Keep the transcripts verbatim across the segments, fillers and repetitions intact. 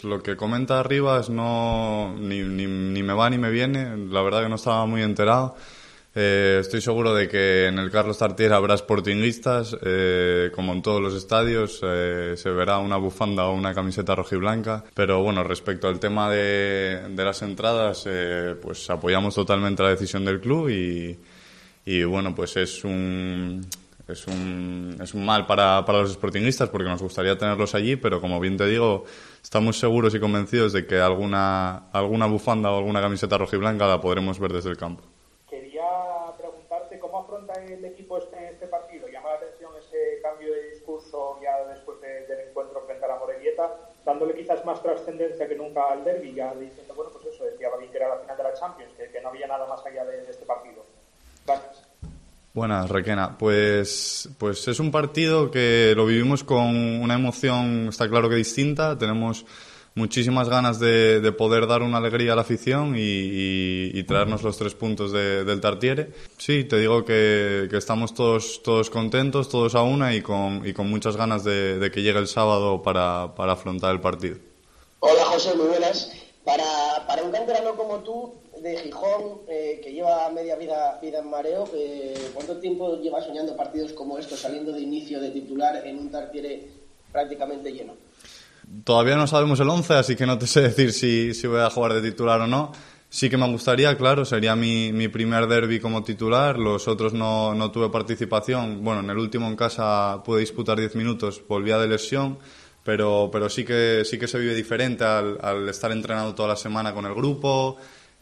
Lo que comenta Arribas no, ni, ni, ni me va ni me viene, la verdad que no estaba muy enterado. Eh, estoy seguro de que en el Carlos Tartiere habrá sportinguistas, eh, como en todos los estadios, eh, se verá una bufanda o una camiseta rojiblanca, pero bueno, respecto al tema de, de las entradas, eh, pues apoyamos totalmente la decisión del club y, y bueno, pues es un... Es un, es un mal para, para los sportinguistas porque nos gustaría tenerlos allí, pero como bien te digo, estamos seguros y convencidos de que alguna, alguna bufanda o alguna camiseta rojiblanca la podremos ver desde el campo. Quería preguntarte cómo afronta el equipo este, este partido. Llama la atención ese cambio de discurso ya después de, del encuentro frente a la Morevieta, dándole quizás más trascendencia que nunca al derbi, ya diciendo, bueno, pues eso, decía Babín que era la final de la Champions, que, que no había nada más allá de, de este partido. Gracias. Buenas, Requena. Pues, pues es un partido que lo vivimos con una emoción, está claro que distinta. Tenemos muchísimas ganas de, de poder dar una alegría a la afición y, y, y traernos los tres puntos de, del Tartiere. Sí, te digo que, que estamos todos, todos contentos, todos a una y con, y con muchas ganas de, de que llegue el sábado para, para afrontar el partido. Hola, José, muy buenas. Para, para un canterano como tú, de Gijón, eh, que lleva media vida, vida en mareo, eh, ¿cuánto tiempo llevas soñando partidos como estos, saliendo de inicio de titular en un Tartiere prácticamente lleno? Todavía no sabemos el once, así que no te sé decir si, si voy a jugar de titular o no. Sí que me gustaría, claro, sería mi, mi primer derbi como titular. Los otros no, no tuve participación. Bueno, en el último en casa pude disputar diez minutos, volvía de lesión. Pero, pero sí que sí que se vive diferente al, al estar entrenado toda la semana con el grupo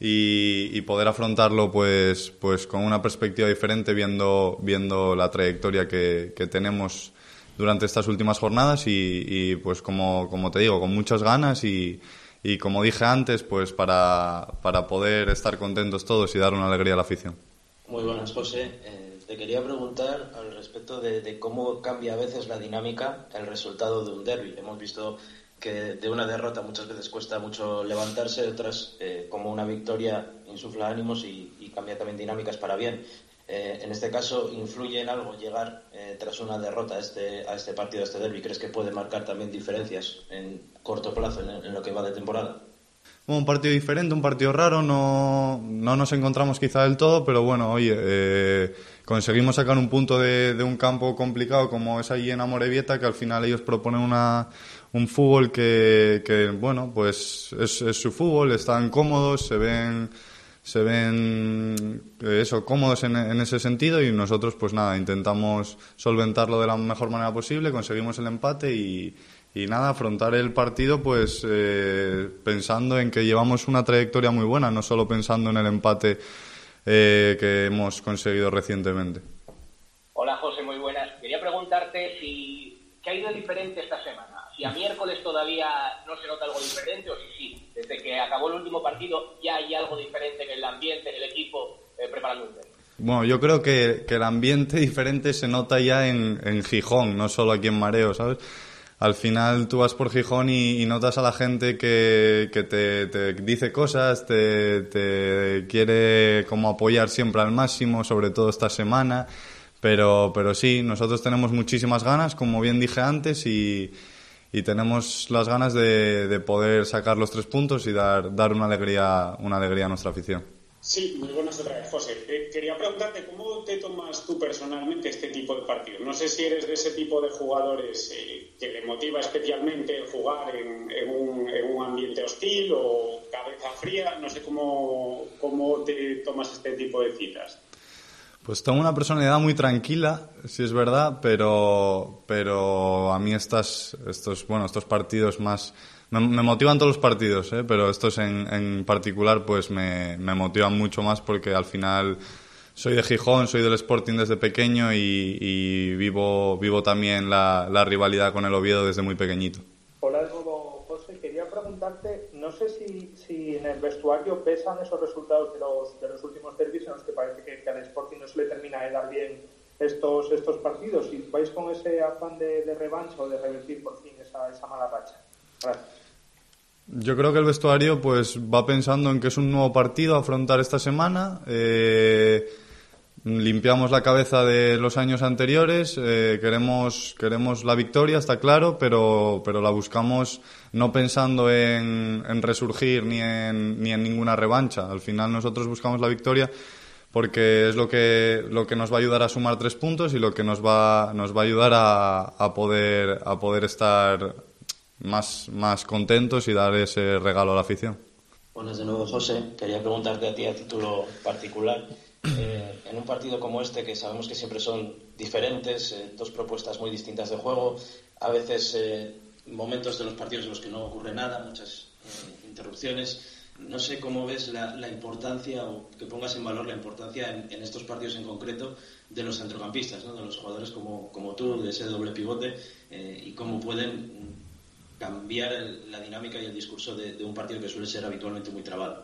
y, y poder afrontarlo pues pues con una perspectiva diferente viendo viendo la trayectoria que, que tenemos durante estas últimas jornadas y, y pues como, como te digo, con muchas ganas y, y como dije antes, pues para, para poder estar contentos todos y dar una alegría a la afición. Muy buenas, José. Eh, te quería preguntar al respecto de, de cómo cambia a veces la dinámica, el resultado de un derbi. Hemos visto que de una derrota muchas veces cuesta mucho levantarse, otras eh, como una victoria insufla ánimos y, y cambia también dinámicas para bien. Eh, en este caso, ¿influye en algo llegar eh, tras una derrota a este, a este partido, a este derbi? ¿Crees que puede marcar también diferencias en corto plazo, en, en lo que va de temporada? Un partido diferente, un partido raro, no, no nos encontramos quizá del todo, pero bueno, oye, eh, conseguimos sacar un punto de, de un campo complicado como es allí en Amorebieta, que al final ellos proponen una, un fútbol que, que bueno, pues es, es su fútbol, están cómodos, se ven, se ven eh, eso, cómodos en, en ese sentido y nosotros pues nada, intentamos solventarlo de la mejor manera posible, conseguimos el empate y Y nada, afrontar el partido pues eh, pensando en que llevamos una trayectoria muy buena, no solo pensando en el empate eh, que hemos conseguido recientemente. Hola José, muy buenas. Quería preguntarte si ¿qué ha ido diferente esta semana? Si a miércoles todavía no se nota algo diferente o si sí, desde que acabó el último partido ya hay algo diferente en el ambiente, en el equipo eh, preparando un derbi. Bueno, yo creo que, que el ambiente diferente se nota ya en, en Gijón, no solo aquí en Mareo, ¿sabes? Al final tú vas por Gijón y, y notas a la gente que, que te, te dice cosas, te, te quiere como apoyar siempre al máximo, sobre todo esta semana, pero, pero sí, nosotros tenemos muchísimas ganas, como bien dije antes, y, y tenemos las ganas de, de poder sacar los tres puntos y dar, dar una alegría, una alegría a nuestra afición. Sí, muy buenas otra vez, José. Eh, quería preguntarte cómo te tomas tú personalmente este tipo de partidos. No sé si eres de ese tipo de jugadores eh, que le motiva especialmente el jugar en, en, un, en un ambiente hostil o cabeza fría. No sé cómo, cómo te tomas este tipo de citas. Pues tengo una personalidad muy tranquila, si es verdad, pero, pero a mí estas, estos, bueno, estos partidos más... Me, me motivan todos los partidos, ¿eh? Pero estos en, en particular pues me, me motivan mucho más porque al final soy de Gijón, soy del Sporting desde pequeño y, y vivo, vivo también la, la rivalidad con el Oviedo desde muy pequeñito. Hola de nuevo, José. Quería preguntarte, no sé si, si en el vestuario pesan esos resultados de los, de los últimos derbis en los que parece que, que al Sporting no se le termina de dar bien estos, estos partidos. Si vais con ese afán de, de revancha o de revertir por fin esa, esa mala racha. Gracias. Yo creo que el vestuario pues va pensando en que es un nuevo partido a afrontar esta semana. Eh, limpiamos la cabeza de los años anteriores, eh, queremos, queremos la victoria, está claro, pero, pero la buscamos no pensando en, en resurgir ni en, ni en ninguna revancha. Al final nosotros buscamos la victoria porque es lo que, lo que nos va a ayudar a sumar tres puntos y lo que nos va, nos va a ayudar a, a, poder, a poder estar más, más contentos y dar ese regalo a la afición. Buenas de nuevo, José. Quería preguntarte a ti a título particular. Eh, en un partido como este, que sabemos que siempre son diferentes, eh, dos propuestas muy distintas de juego, a veces eh, momentos de los partidos en los que no ocurre nada, muchas eh, interrupciones. No sé cómo ves la, la importancia, o que pongas en valor la importancia en, en estos partidos en concreto de los centrocampistas, ¿no? De los jugadores como, como tú, de ese doble pivote, eh, y cómo pueden cambiar el, la dinámica y el discurso de, de un partido que suele ser habitualmente muy trabado.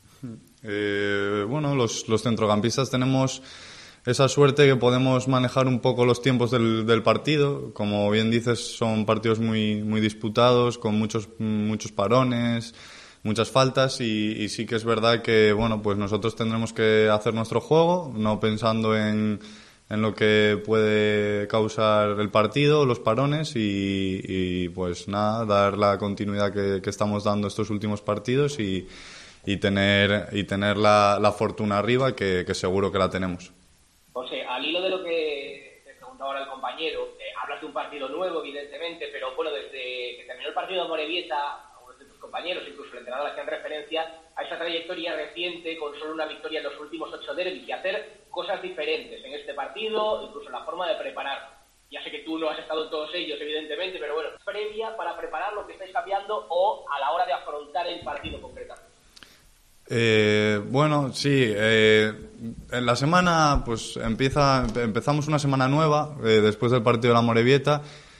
Eh, bueno, los, los centrocampistas tenemos esa suerte que podemos manejar un poco los tiempos del, del partido. Como bien dices, son partidos muy, muy disputados, con muchos, muchos parones, muchas faltas, y, y sí que es verdad que, bueno, pues nosotros tendremos que hacer nuestro juego, no pensando en, en lo que puede causar el partido, los parones, y, y pues nada, dar la continuidad que, que estamos dando estos últimos partidos y, y tener, y tener la, la fortuna arriba, que, que seguro que la tenemos. José, al hilo de lo que te preguntaba ahora el compañero, eh, hablas de un partido nuevo, evidentemente, pero bueno, desde que terminó el partido de Amorebieta, algunos de tus compañeros, incluso el entrenador, hacían referencia a esa trayectoria reciente con solo una victoria en los últimos ocho derbis y hacer cosas diferentes en este partido, incluso en la forma de preparar. Ya sé que tú no has estado en todos ellos, evidentemente, pero bueno, previa para preparar lo que estáis cambiando o a la hora de afrontar el partido concretamente. Eh, bueno, sí, eh, en la semana pues empieza, empezamos una semana nueva eh, después del partido de la Amorebieta,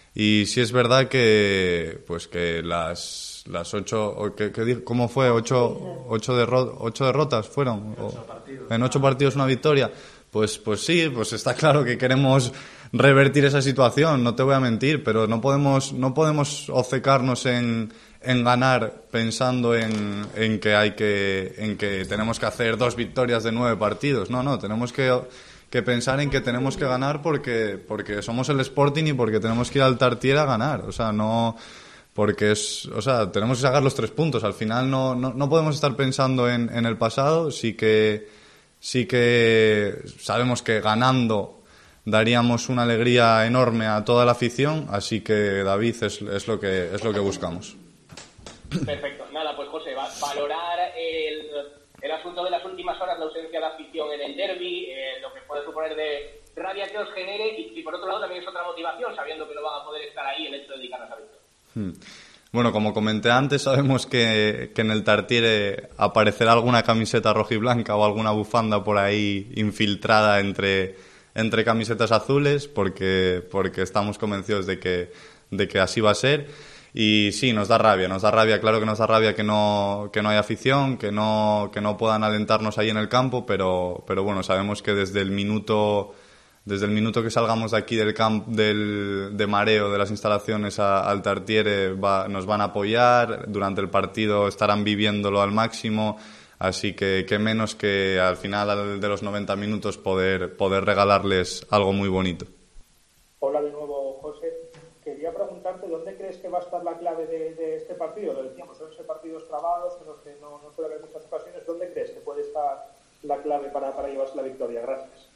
y sí es verdad que pues que las las ocho, que, que, ¿cómo fue? Ocho, ocho, derro, ocho derrotas fueron, o, en ocho partidos una victoria. Pues, pues sí, pues está claro que queremos revertir esa situación, no te voy a mentir, pero no podemos, no podemos obcecarnos en, en ganar pensando en, en que hay que, en que tenemos que hacer dos victorias de nueve partidos. No, no, tenemos que, que pensar en que tenemos que ganar porque, porque somos el Sporting y porque tenemos que ir al Tartiere a ganar. O sea, no, porque es, o sea, tenemos que sacar los tres puntos. Al final no, no, no podemos estar pensando en, en el pasado. Sí que, sí que sabemos que ganando daríamos una alegría enorme a toda la afición, así que David es, es lo que es lo que buscamos. Perfecto. Nada, pues José, va, valorar el, el asunto de las últimas horas, la ausencia de afición en el derbi, eh, lo que puede suponer de rabia que os genere, y, y por otro lado también es otra motivación, sabiendo que no van a poder estar ahí, el hecho de dedicar a esa victoria. Hmm. Bueno, como comenté antes, sabemos que, que en el Tartiere aparecerá alguna camiseta rojiblanca o alguna bufanda por ahí infiltrada entre, entre camisetas azules, porque, porque estamos convencidos de que, de que así va a ser. Y sí, nos da rabia, nos da rabia, claro que nos da rabia que no, que no haya afición, que no, que no puedan alentarnos ahí en el campo, pero, pero bueno, sabemos que desde el minuto... Desde el minuto que salgamos de aquí del camp, del, de mareo de las instalaciones a, al Tartiere va, nos van a apoyar, durante el partido estarán viviéndolo al máximo, así que qué menos que al final de los noventa minutos poder, poder regalarles algo muy bonito. Hola de nuevo, José. Quería preguntarte dónde crees que va a estar la clave de, de este partido. Lo decíamos, son esos partidos trabados en los que no, no suele haber muchas ocasiones. ¿Dónde crees que puede estar la clave para, para llevarse la victoria? Gracias.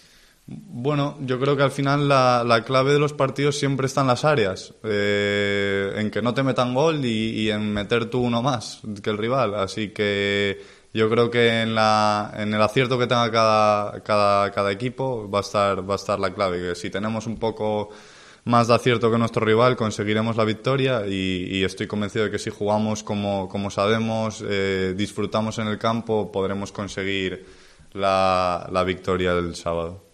Bueno, yo creo que al final la, la clave de los partidos siempre está en las áreas, eh, en que no te metan gol y, y en meter tú uno más que el rival. Así que yo creo que en, la, en el acierto que tenga cada, cada, cada equipo va a estar, va a estar la clave. Que si tenemos un poco más de acierto que nuestro rival, conseguiremos la victoria, y, y estoy convencido de que si jugamos como, como sabemos, eh, disfrutamos en el campo, podremos conseguir la, la victoria del sábado.